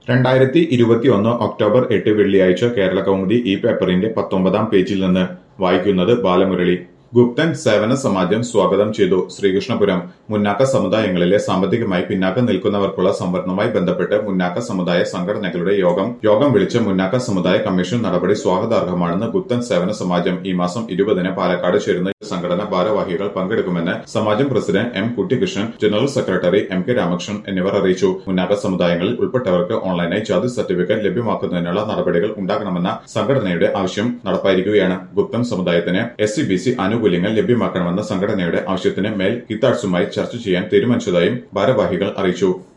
2021 October 8 വെള്ളിയാഴ്ച കേരളകൗമുദി ഈ പേപ്പറിന്റെ 19-ാം പേജിൽ നിന്ന് വായിക്കുന്നത് ബാലമുരളി. ഗുപ്തൻ സേവന സമാജം സ്വാഗതം ചെയ്തു. ശ്രീകൃഷ്ണപുരം. മുന്നാക്ക സമുദായങ്ങളിലെ സാമ്പത്തികമായി പിന്നാക്കം നിൽക്കുന്നവർക്കുള്ള സംവരണവുമായി ബന്ധപ്പെട്ട് മുന്നാക്ക സമുദായ സംഘടനകളുടെ യോഗം വിളിച്ച മുന്നാക്ക സമുദായ കമ്മീഷൻ നടപടി സ്വാഗതാർഹമാണെന്ന് ഗുപ്തൻ സേവന സമാജം. ഈ മാസം 20-ന് പാലക്കാട് ചേരുന്ന സംഘടന ഭാരവാഹികൾ പങ്കെടുക്കുമെന്ന് സമാജം president M Kuttikrishnan, general secretary M K Ramakrishnan എന്നിവർ അറിയിച്ചു. മുന്നാക്ക സമുദായങ്ങളിൽ ഉൾപ്പെട്ടവർക്ക് ഓൺലൈനായി ജാതി സർട്ടിഫിക്കറ്റ് ലഭ്യമാക്കുന്നതിനുള്ള നടപടികൾ ഉണ്ടാകണമെന്ന സംഘടനയുടെ ആവശ്യം നടപ്പായിരിക്കുകയാണ്. ഗുപ്തൻ സമുദായത്തിന് SC/BC ആനുകൂല്യങ്ങൾ ലഭ്യമാക്കണമെന്ന സംഘടനയുടെ ആവശ്യത്തിന് മേൽ ഹിതാഴ്സുമായി ചർച്ച ചെയ്യാൻ തീരുമാനിച്ചതായും ഭാരവാഹികൾ അറിയിച്ചു.